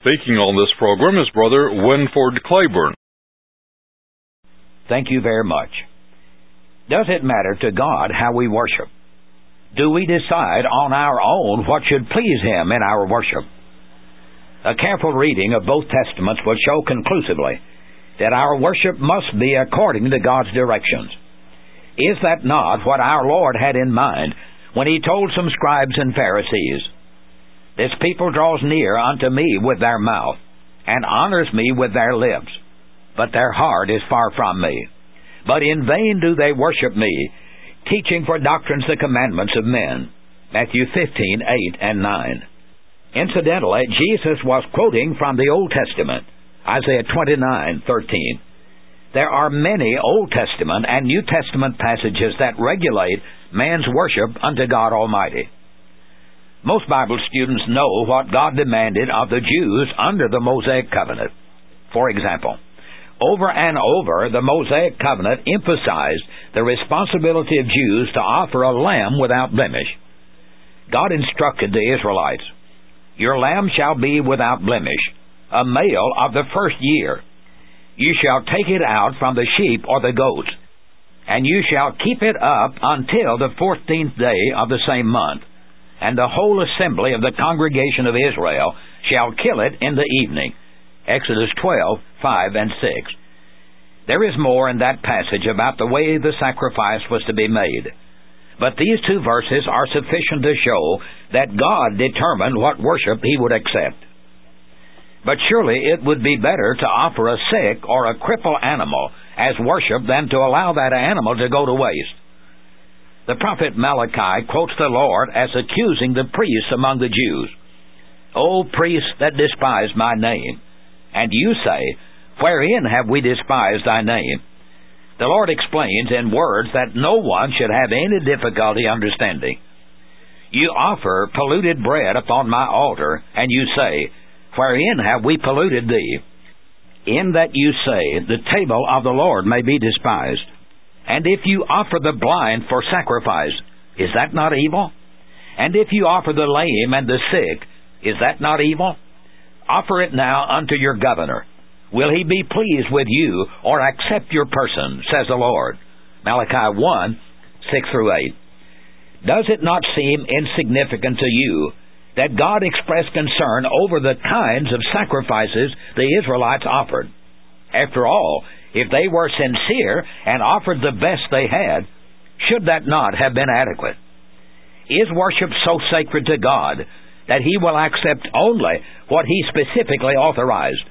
Speaking on this program is Brother Winford Claiborne. Thank you very much. Does it matter to God how we worship? Do we decide on our own what should please Him in our worship? A careful reading of both Testaments will show conclusively that our worship must be according to God's directions. Is that not what our Lord had in mind when He told some scribes and Pharisees, "This people draws near unto me with their mouth, and honors me with their lips, but their heart is far from me. But in vain do they worship me, teaching for doctrines the commandments of men." Matthew 15:8 and 9. Incidentally, Jesus was quoting from the Old Testament, Isaiah 29:13. There are many Old Testament and New Testament passages that regulate man's worship unto God Almighty. Most Bible students know what God demanded of the Jews under the Mosaic Covenant. For example, over and over, the Mosaic Covenant emphasized the responsibility of Jews to offer a lamb without blemish. God instructed the Israelites, "Your lamb shall be without blemish, a male of the first year. You shall take it out from the sheep or the goats, and you shall keep it up until the 14th day of the same month, and the whole assembly of the congregation of Israel shall kill it in the evening." Exodus 12:5 and 6. There is more in that passage about the way the sacrifice was to be made. But these two verses are sufficient to show that God determined what worship He would accept. But surely it would be better to offer a sick or a crippled animal as worship than to allow that animal to go to waste. The prophet Malachi quotes the Lord as accusing the priests among the Jews. "O priests that despise my name, and you say, wherein have we despised thy name?" The Lord explains in words that no one should have any difficulty understanding. "You offer polluted bread upon my altar, and you say, wherein have we polluted thee? In that you say, the table of the Lord may be despised. And if you offer the blind for sacrifice, is that not evil? And if you offer the lame and the sick, is that not evil? Offer it now unto your governor. Will he be pleased with you, or accept your person, says the Lord." Malachi 1:6-8. Does it not seem insignificant to you that God expressed concern over the kinds of sacrifices the Israelites offered? After all, if they were sincere and offered the best they had, should that not have been adequate? Is worship so sacred to God that He will accept only what He specifically authorized?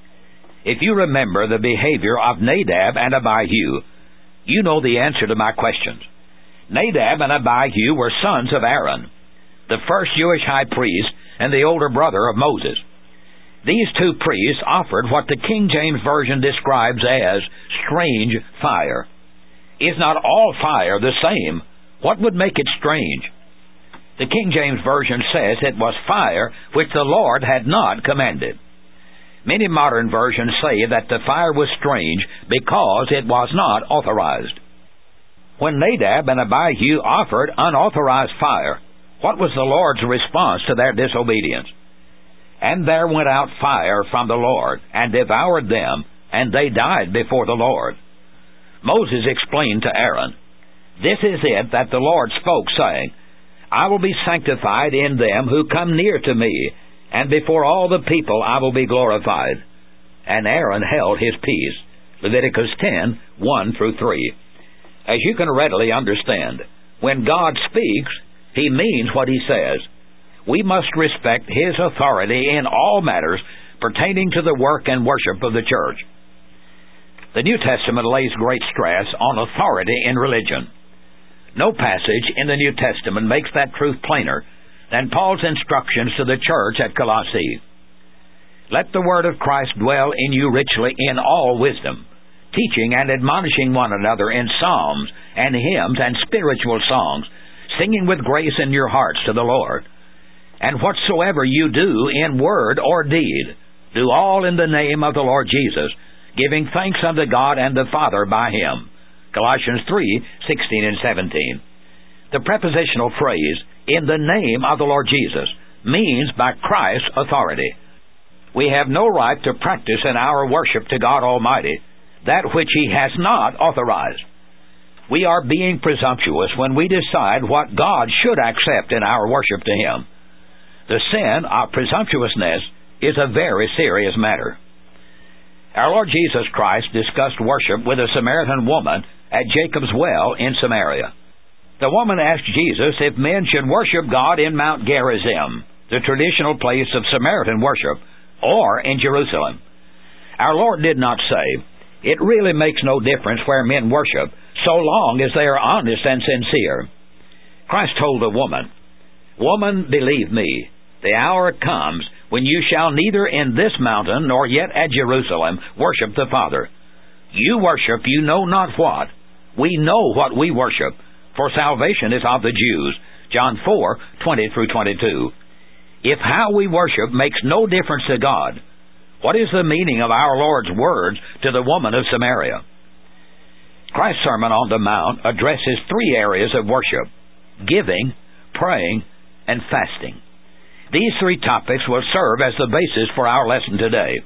If you remember the behavior of Nadab and Abihu, you know the answer to my questions. Nadab and Abihu were sons of Aaron, the first Jewish high priest and the older brother of Moses. These two priests offered what the King James Version describes as strange fire. Is not all fire the same? What would make it strange? The King James Version says it was fire which the Lord had not commanded. Many modern versions say that the fire was strange because it was not authorized. When Nadab and Abihu offered unauthorized fire, what was the Lord's response to their disobedience? "And there went out fire from the Lord, and devoured them, and they died before the Lord." Moses explained to Aaron, "This is it that the Lord spoke, saying, I will be sanctified in them who come near to me, and before all the people I will be glorified." And Aaron held his peace. Leviticus 10:1-3. As you can readily understand, when God speaks, He means what He says. We must respect His authority in all matters pertaining to the work and worship of the church. The New Testament lays great stress on authority in religion. No passage in the New Testament makes that truth plainer than Paul's instructions to the church at Colossae. "Let the word of Christ dwell in you richly in all wisdom, teaching and admonishing one another in psalms and hymns and spiritual songs, singing with grace in your hearts to the Lord. And whatsoever you do in word or deed, do all in the name of the Lord Jesus, giving thanks unto God and the Father by Him." Colossians 3:16-17. The prepositional phrase, "in the name of the Lord Jesus," means by Christ's authority. We have no right to practice in our worship to God Almighty that which He has not authorized. We are being presumptuous when we decide what God should accept in our worship to Him. The sin of presumptuousness is a very serious matter. Our Lord Jesus Christ discussed worship with a Samaritan woman at Jacob's well in Samaria. The woman asked Jesus if men should worship God in Mount Gerizim, the traditional place of Samaritan worship, or in Jerusalem. Our Lord did not say, "It really makes no difference where men worship, so long as they are honest and sincere." Christ told the woman, "Woman, believe me, the hour comes when you shall neither in this mountain nor yet at Jerusalem worship the Father. You worship you know not what. We know what we worship, for salvation is of the Jews." John 4:20-22. If how we worship makes no difference to God, what is the meaning of our Lord's words to the woman of Samaria? Christ's Sermon on the Mount addresses three areas of worship: giving, praying, and fasting. These three topics will serve as the basis for our lesson today.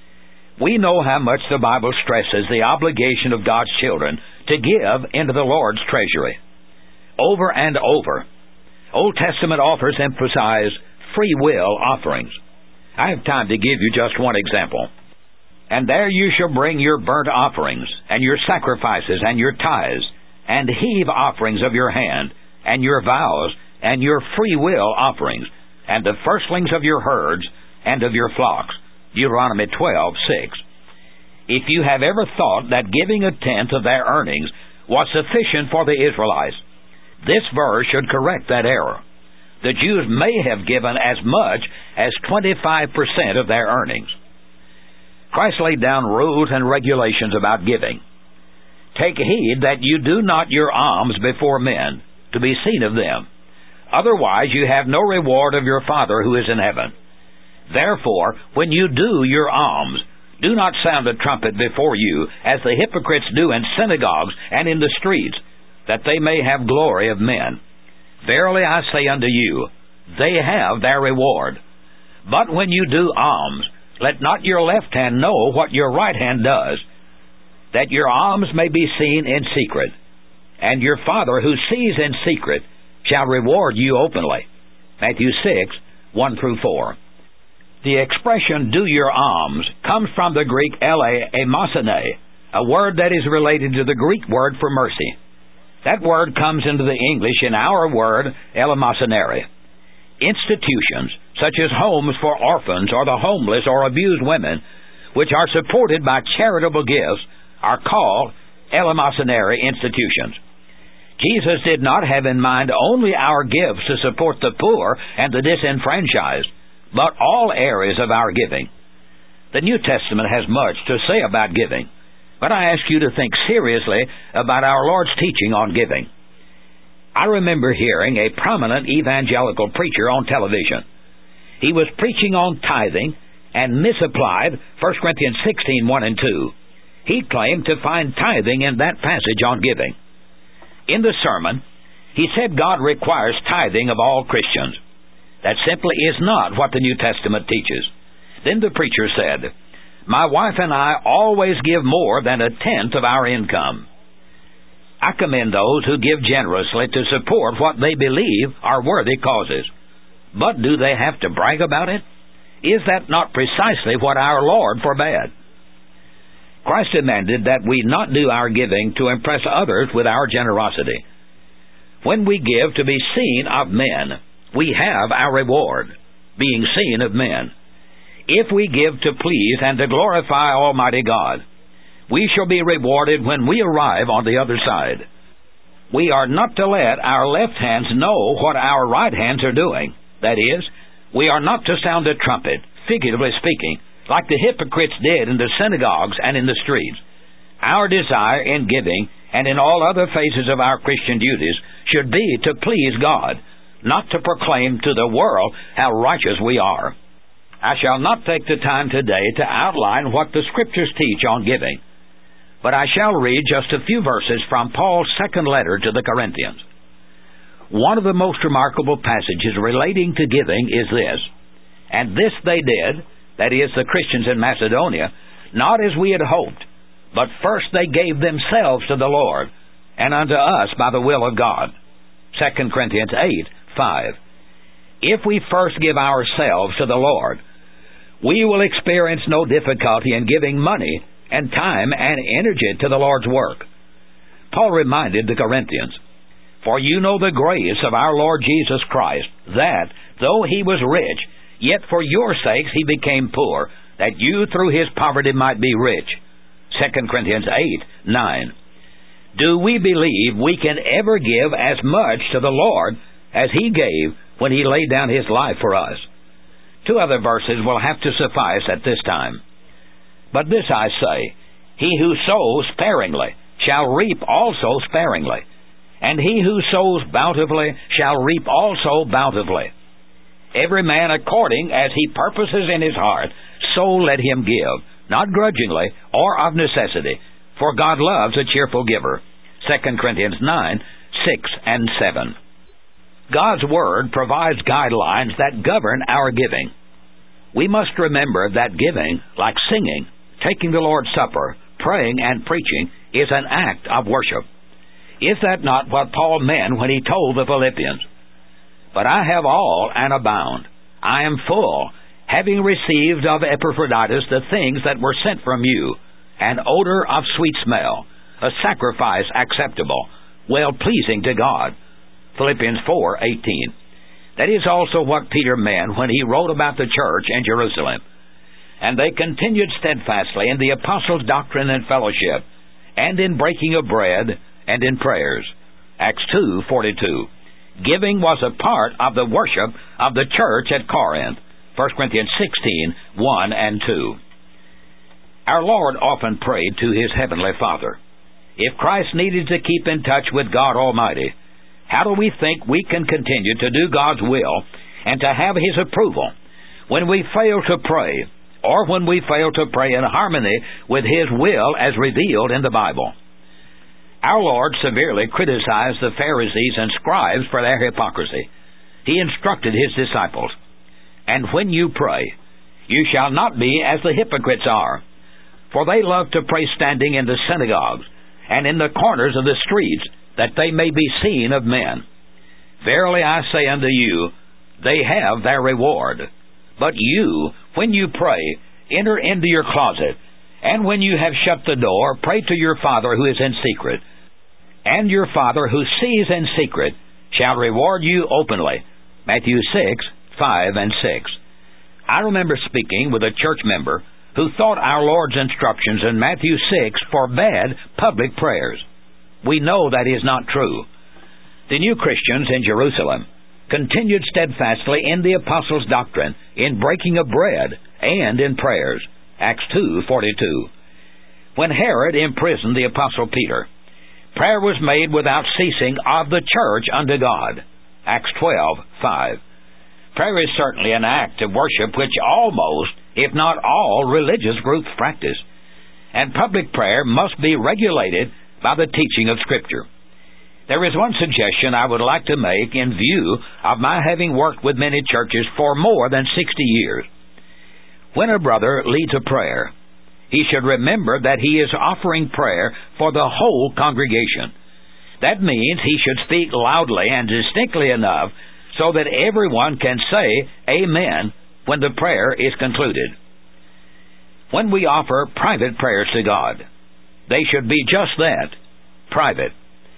We know how much the Bible stresses the obligation of God's children to give into the Lord's treasury. Over and over, Old Testament authors emphasize free will offerings. I have time to give you just one example. "And there you shall bring your burnt offerings, and your sacrifices, and your tithes, and heave offerings of your hand, and your vows, and your free will offerings, and the firstlings of your herds, and of your flocks." Deuteronomy 12:6. If you have ever thought that giving a tenth of their earnings was sufficient for the Israelites, this verse should correct that error. The Jews may have given as much as 25% of their earnings. Christ laid down rules and regulations about giving. "Take heed that you do not your alms before men, to be seen of them. Otherwise you have no reward of your Father who is in heaven. Therefore, when you do your alms, do not sound a trumpet before you, as the hypocrites do in synagogues and in the streets, that they may have glory of men. Verily I say unto you, they have their reward. But when you do alms, let not your left hand know what your right hand does, that your alms may be seen in secret. And your Father who sees in secret shall reward you openly." Matthew 6:1-4. The expression "do your alms" comes from the Greek eleemosine, a word that is related to the Greek word for mercy. That word comes into the English in our word eleemosynary. Institutions, such as homes for orphans or the homeless or abused women, which are supported by charitable gifts, are called eleemosynary institutions. Jesus did not have in mind only our gifts to support the poor and the disenfranchised, but all areas of our giving. The New Testament has much to say about giving, but I ask you to think seriously about our Lord's teaching on giving. I remember hearing a prominent evangelical preacher on television. He was preaching on tithing and misapplied 1 Corinthians 16:1-2. He claimed to find tithing in that passage on giving. In the sermon, he said God requires tithing of all Christians. That simply is not what the New Testament teaches. Then the preacher said, "My wife and I always give more than a tenth of our income." I commend those who give generously to support what they believe are worthy causes. But do they have to brag about it? Is that not precisely what our Lord forbade? Christ demanded that we not do our giving to impress others with our generosity. When we give to be seen of men, we have our reward, being seen of men. If we give to please and to glorify Almighty God, we shall be rewarded when we arrive on the other side. We are not to let our left hands know what our right hands are doing. That is, we are not to sound a trumpet, figuratively speaking, like the hypocrites did in the synagogues and in the streets. Our desire in giving and in all other phases of our Christian duties should be to please God, not to proclaim to the world how righteous we are. I shall not take the time today to outline what the Scriptures teach on giving, but I shall read just a few verses from Paul's second letter to the Corinthians. One of the most remarkable passages relating to giving is this: "And this they did, that is, the Christians in Macedonia, not as we had hoped, but first they gave themselves to the Lord, and unto us by the will of God. 2 Corinthians 8:5. If we first give ourselves to the Lord, we will experience no difficulty in giving money and time and energy to the Lord's work. Paul reminded the Corinthians, "For you know the grace of our Lord Jesus Christ, that, though he was rich, yet for your sakes he became poor, that you through his poverty might be rich." 2 Corinthians 8:9. Do we believe we can ever give as much to the Lord as he gave when he laid down his life for us? 2 other verses will have to suffice at this time. But this I say, he who sows sparingly shall reap also sparingly, and he who sows bountifully shall reap also bountifully. Every man according as he purposes in his heart, so let him give, not grudgingly or of necessity, for God loves a cheerful giver. 2 Corinthians 9:6 and 7. God's Word provides guidelines that govern our giving. We must remember that giving, like singing, taking the Lord's Supper, praying, and preaching, is an act of worship. Is that not what Paul meant when he told the Philippians, "But I have all and abound. I am full, having received of Epaphroditus the things that were sent from you, an odor of sweet smell, a sacrifice acceptable, well-pleasing to God." Philippians 4:18. That is also what Peter meant when he wrote about the church in Jerusalem. And they continued steadfastly in the apostles' doctrine and fellowship, and in breaking of bread, and in prayers. Acts 2:42. Giving was a part of the worship of the church at Corinth. 1 Corinthians 16:1 and 2. Our Lord often prayed to his heavenly Father. If Christ needed to keep in touch with God Almighty, how do we think we can continue to do God's will and to have his approval when we fail to pray, or when we fail to pray in harmony with his will as revealed in the Bible? Our Lord severely criticized the Pharisees and scribes for their hypocrisy. He instructed his disciples, "And when you pray, you shall not be as the hypocrites are, for they love to pray standing in the synagogues and in the corners of the streets, that they may be seen of men. Verily I say unto you, they have their reward. But you, when you pray, enter into your closet, and when you have shut the door, pray to your Father who is in secret. And your Father who sees in secret shall reward you openly." Matthew 6:5 and 6. I remember speaking with a church member who thought our Lord's instructions in Matthew 6 forbade public prayers. We know that is not true. The new Christians in Jerusalem continued steadfastly in the apostles' doctrine, in breaking of bread, and in prayers. Acts 2:42. When Herod imprisoned the apostle Peter, prayer was made without ceasing of the church unto God. Acts 12:5. Prayer is certainly an act of worship which almost, if not all, religious groups practice, and public prayer must be regulated by the teaching of Scripture. There is one suggestion I would like to make in view of my having worked with many churches for more than 60 years. When a brother leads a prayer, he should remember that he is offering prayer for the whole congregation. That means he should speak loudly and distinctly enough so that everyone can say Amen when the prayer is concluded. When we offer private prayers to God, they should be just that, private.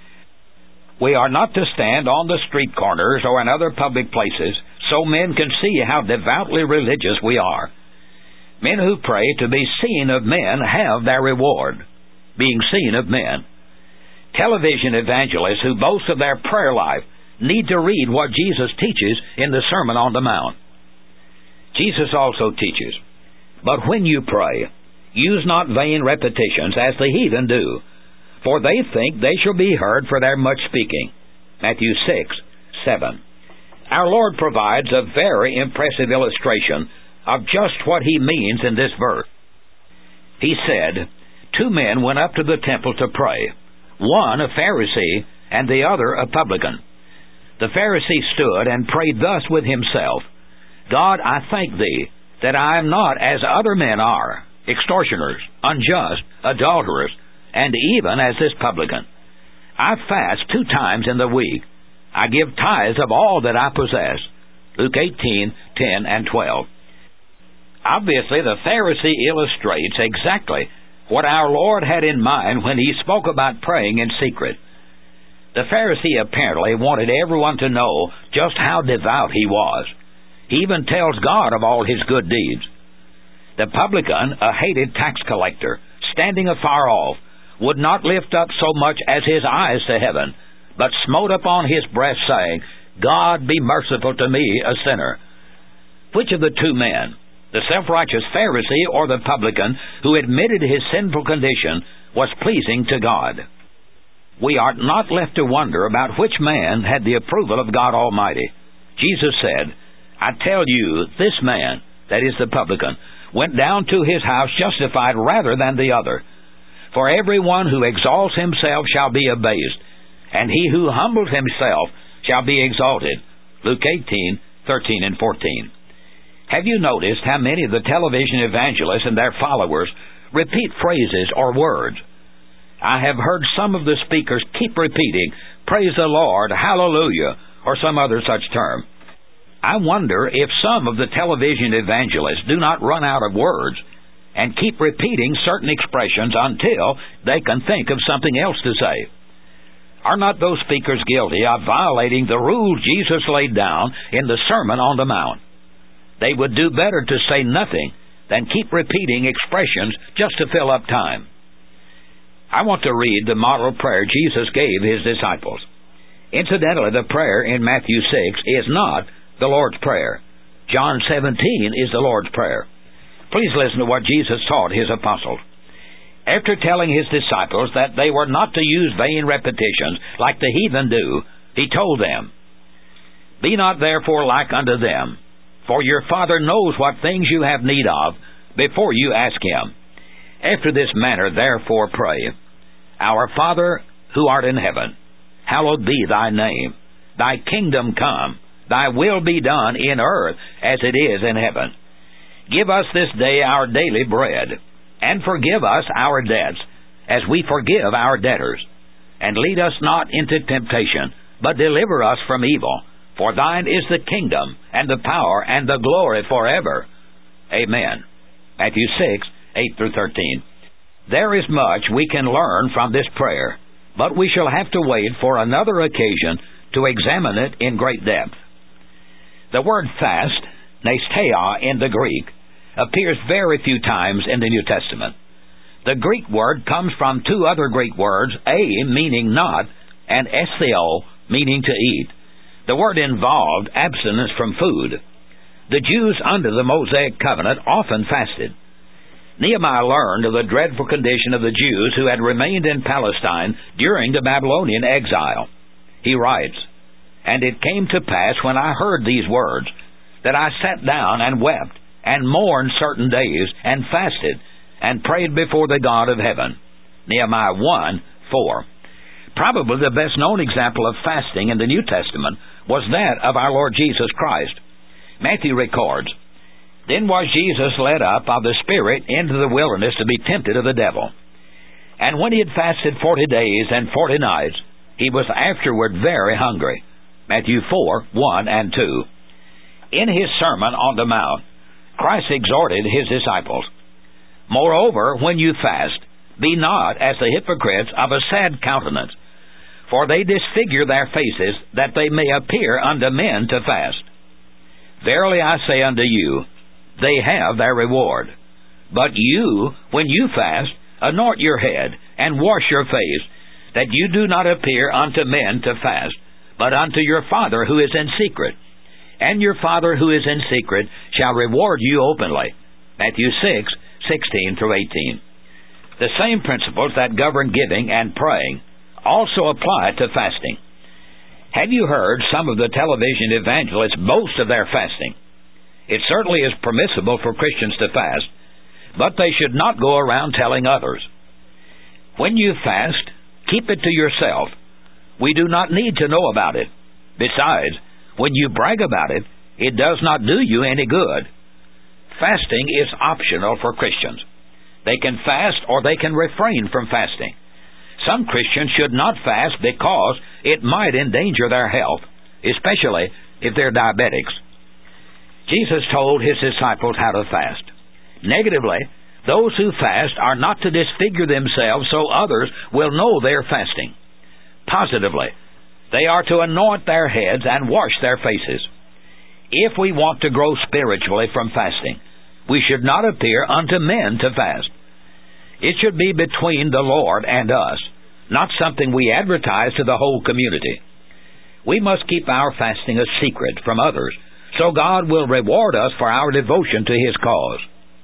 We are not to stand on the street corners or in other public places so men can see how devoutly religious we are. Men who pray to be seen of men have their reward, being seen of men. Television evangelists who boast of their prayer life need to read what Jesus teaches in the Sermon on the Mount. Jesus also teaches, "But when you pray, use not vain repetitions as the heathen do, for they think they shall be heard for their much speaking." Matthew 6:7. Our Lord provides a very impressive illustration of just what he means in this verse. He said, 2 men went up to the temple to pray, one a Pharisee and the other a publican. The Pharisee stood and prayed thus with himself, "God, I thank thee, that I am not as other men are, extortioners, unjust, adulterers, and even as this publican. I fast 2 times in the week. I give tithes of all that I possess. Luke 18:10 and 12. Obviously, the Pharisee illustrates exactly what our Lord had in mind when he spoke about praying in secret. The Pharisee apparently wanted everyone to know just how devout he was. He even tells God of all his good deeds. The publican, a hated tax collector, standing afar off, would not lift up so much as his eyes to heaven, but smote upon his breast, saying, God be merciful to me, a sinner. Which of the 2 men, the self-righteous Pharisee or the publican who admitted his sinful condition, was pleasing to God? We are not left to wonder about which man had the approval of God Almighty. Jesus said, I tell you, this man, that is the publican, went down to his house justified rather than the other. For everyone who exalts himself shall be abased, and he who humbles himself shall be exalted. Luke 18:13 and 14. Have you noticed how many of the television evangelists and their followers repeat phrases or words? I have heard some of the speakers keep repeating, Praise the Lord, Hallelujah, or some other such term. I wonder if some of the television evangelists do not run out of words and keep repeating certain expressions until they can think of something else to say. Are not those speakers guilty of violating the rules Jesus laid down in the Sermon on the Mount? They would do better to say nothing than keep repeating expressions just to fill up time. I want to read the model prayer Jesus gave his disciples. Incidentally, the prayer in Matthew 6 is not the Lord's Prayer. John 17 is the Lord's Prayer. Please listen to what Jesus taught his apostles. After telling his disciples that they were not to use vain repetitions like the heathen do, he told them, Be not therefore like unto them, for your Father knows what things you have need of before you ask him. After this manner therefore pray, Our Father who art in heaven, hallowed be thy name. Thy kingdom come, thy will be done in earth as it is in heaven. Give us this day our daily bread, and forgive us our debts, as we forgive our debtors. And lead us not into temptation, but deliver us from evil. For thine is the kingdom, and the power, and the glory forever. Amen. Matthew 6, 8 through 13. There is much we can learn from this prayer, but we shall have to wait for another occasion to examine it in great depth. The word fast, nesteia in the Greek, appears very few times in the New Testament. The Greek word comes from 2 other Greek words, a meaning not, and estheo meaning to eat. The word involved abstinence from food. The Jews under the Mosaic covenant often fasted. Nehemiah learned of the dreadful condition of the Jews who had remained in Palestine during the Babylonian exile. He writes, And it came to pass when I heard these words, that I sat down and wept, and mourned certain days, and fasted, and prayed before the God of heaven. Nehemiah 1:4. Probably the best-known example of fasting in the New Testament was that of our Lord Jesus Christ. Matthew records, Then was Jesus led up of the Spirit into the wilderness to be tempted of the devil. And when he had fasted 40 days and 40 nights, he was afterward very hungry. Matthew 4:1 and 2. In his Sermon on the Mount, Christ exhorted his disciples, Moreover, when you fast, be not as the hypocrites of a sad countenance, for they disfigure their faces, that they may appear unto men to fast. Verily I say unto you, they have their reward. But you, when you fast, anoint your head, and wash your face, that you do not appear unto men to fast, but unto your Father who is in secret. And your Father who is in secret shall reward you openly. Matthew 6:16 through 18. The same principles that govern giving and praying also apply to fasting. Have you heard some of the television evangelists boast of their fasting? It certainly is permissible for Christians to fast, but they should not go around telling others. When you fast, keep it to yourself. We do not need to know about it. Besides, when you brag about it, it does not do you any good. Fasting is optional for Christians. They can fast or they can refrain from fasting. Some Christians should not fast because it might endanger their health, especially if they're diabetics. Jesus told his disciples how to fast. Negatively, those who fast are not to disfigure themselves so others will know they are fasting. Positively, they are to anoint their heads and wash their faces. If we want to grow spiritually from fasting, we should not appear unto men to fast. It should be between the Lord and us, not something we advertise to the whole community. We must keep our fasting a secret from others, so God will reward us for our devotion to His cause.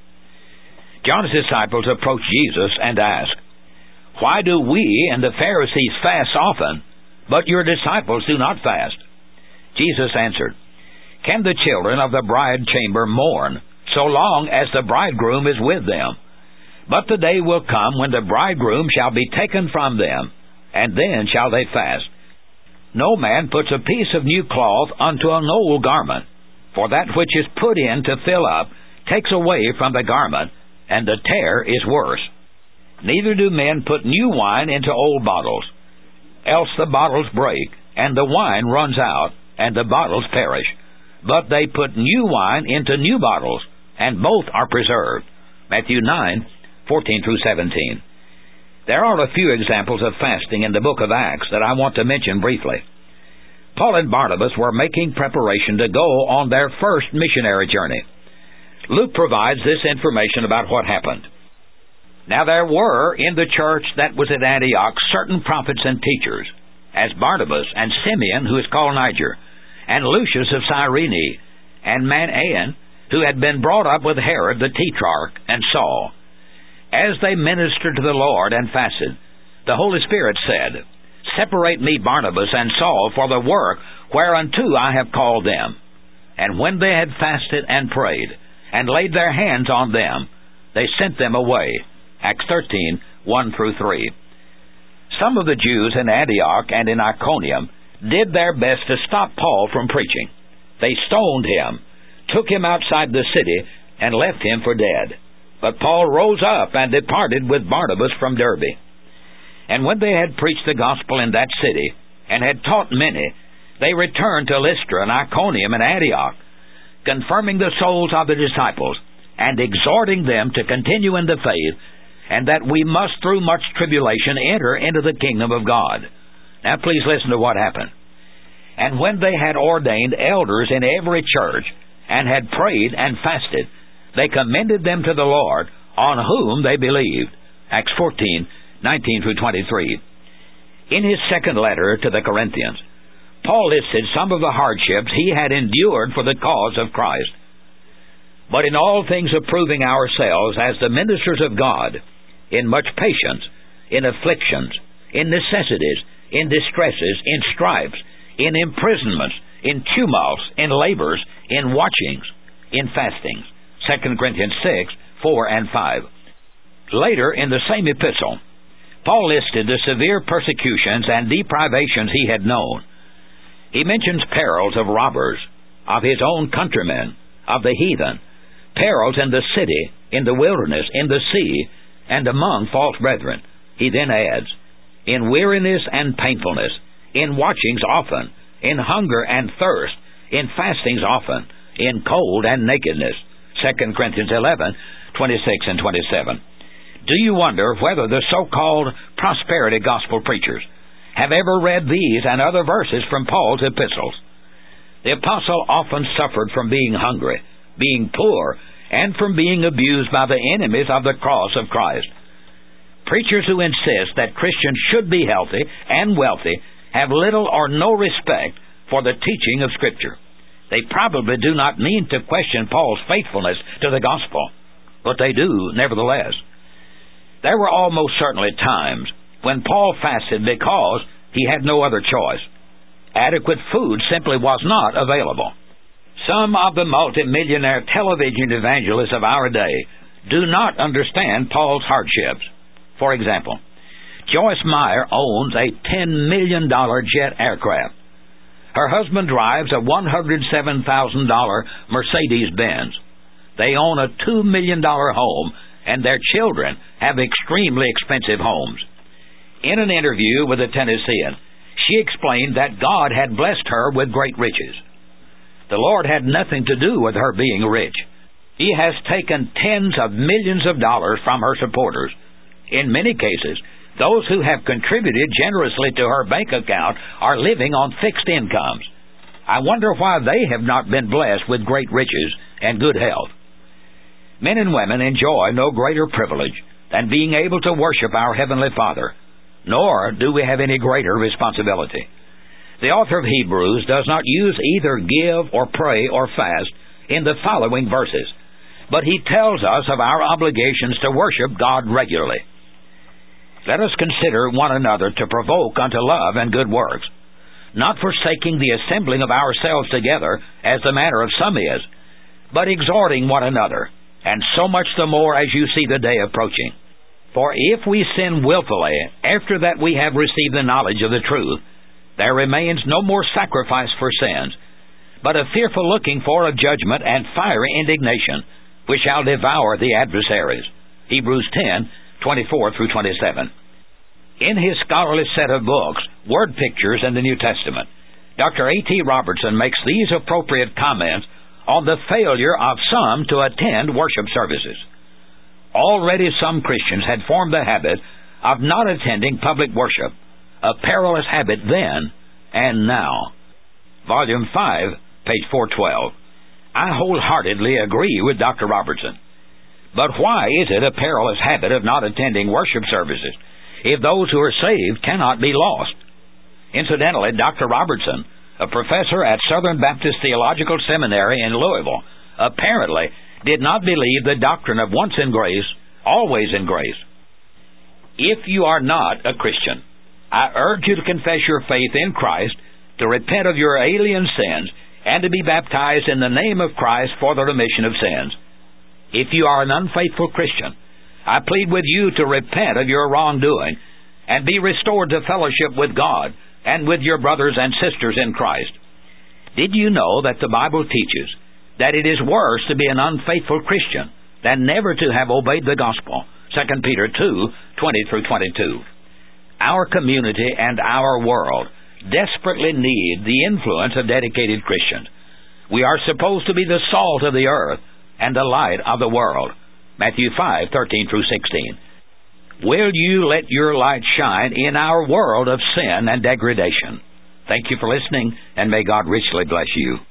John's disciples approached Jesus and asked, "Why do we and the Pharisees fast often, but your disciples do not fast?" Jesus answered, "Can the children of the bride chamber mourn so long as the bridegroom is with them? But the day will come when the bridegroom shall be taken from them, and then shall they fast. No man puts a piece of new cloth unto an old garment, for that which is put in to fill up takes away from the garment, and the tear is worse. Neither do men put new wine into old bottles, else the bottles break, and the wine runs out, and the bottles perish. But they put new wine into new bottles, and both are preserved." Matthew 9:14-17. There are a few examples of fasting in the book of Acts that I want to mention briefly. Paul and Barnabas were making preparation to go on their first missionary journey. Luke provides this information about what happened. Now there were in the church that was at Antioch certain prophets and teachers, as Barnabas and Simeon, who is called Niger, and Lucius of Cyrene, and Manaen, who had been brought up with Herod the Tetrarch, and Saul. As they ministered to the Lord and fasted, the Holy Spirit said, "Separate me Barnabas and Saul for the work whereunto I have called them." And when they had fasted and prayed, and laid their hands on them, they sent them away. Acts 13:1-3. Some of the Jews in Antioch and in Iconium did their best to stop Paul from preaching. They stoned him, took him outside the city, and left him for dead. But Paul rose up and departed with Barnabas from Derbe. And when they had preached the gospel in that city, and had taught many, they returned to Lystra and Iconium and Antioch, confirming the souls of the disciples, and exhorting them to continue in the faith, and that we must through much tribulation enter into the kingdom of God. Now please listen to what happened. And when they had ordained elders in every church, and had prayed and fasted, they commended them to the Lord, on whom they believed. Acts 14:19-23. In his second letter to the Corinthians, Paul listed some of the hardships he had endured for the cause of Christ. But in all things approving ourselves as the ministers of God, in much patience, in afflictions, in necessities, in distresses, in stripes, in imprisonments, in tumults, in labors, in watchings, in fastings. 2 Corinthians 6:4-5. Later in the same epistle, Paul listed the severe persecutions and deprivations he had known. He mentions perils of robbers, of his own countrymen, of the heathen, perils in the city, in the wilderness, in the sea, and among false brethren. He then adds, in weariness and painfulness, in watchings often, in hunger and thirst, in fastings often, in cold and nakedness. 2 Corinthians 11:26-27. Do you wonder whether the so-called prosperity gospel preachers have ever read these and other verses from Paul's epistles? The apostle often suffered from being hungry, being poor, and from being abused by the enemies of the cross of Christ. Preachers who insist that Christians should be healthy and wealthy have little or no respect for the teaching of Scripture. They probably do not mean to question Paul's faithfulness to the gospel, but they do nevertheless. There were almost certainly times when Paul fasted because he had no other choice. Adequate food simply was not available. Some of the multimillionaire television evangelists of our day do not understand Paul's hardships. For example, Joyce Meyer owns a $10 million jet aircraft. Her husband drives a $107,000 Mercedes-Benz. They own a $2 million home, and their children have extremely expensive homes. In an interview with a Tennessean, she explained that God had blessed her with great riches. The Lord had nothing to do with her being rich. He has taken tens of millions of dollars from her supporters. In many cases, those who have contributed generously to her bank account are living on fixed incomes. I wonder why they have not been blessed with great riches and good health. Men and women enjoy no greater privilege than being able to worship our Heavenly Father, nor do we have any greater responsibility. The author of Hebrews does not use either give or pray or fast in the following verses, but he tells us of our obligations to worship God regularly. Let us consider one another to provoke unto love and good works, not forsaking the assembling of ourselves together, as the manner of some is, but exhorting one another, and so much the more as you see the day approaching. For if we sin willfully, after that we have received the knowledge of the truth, there remains no more sacrifice for sins, but a fearful looking for of judgment and fiery indignation, which shall devour the adversaries. Hebrews 10:24 through 27. In his scholarly set of books, Word Pictures in the New Testament, Dr. A.T. Robertson makes these appropriate comments on the failure of some to attend worship services. Already some Christians had formed the habit of not attending public worship, a perilous habit then and now. Volume 5, page 412. I wholeheartedly agree with Dr. Robertson. But why is it a perilous habit of not attending worship services if those who are saved cannot be lost? Incidentally, Dr. Robertson, a professor at Southern Baptist Theological Seminary in Louisville, apparently did not believe the doctrine of once in grace, always in grace. If you are not a Christian, I urge you to confess your faith in Christ, to repent of your alien sins, and to be baptized in the name of Christ for the remission of sins. If you are an unfaithful Christian, I plead with you to repent of your wrongdoing and be restored to fellowship with God and with your brothers and sisters in Christ. Did you know that the Bible teaches that it is worse to be an unfaithful Christian than never to have obeyed the gospel? 2 Peter 2:20 through 22. Our community and our world desperately need the influence of dedicated Christians. We are supposed to be the salt of the earth and the light of the world. Matthew 5:13 through 16. Will you let your light shine in our world of sin and degradation? Thank you for listening, and may God richly bless you.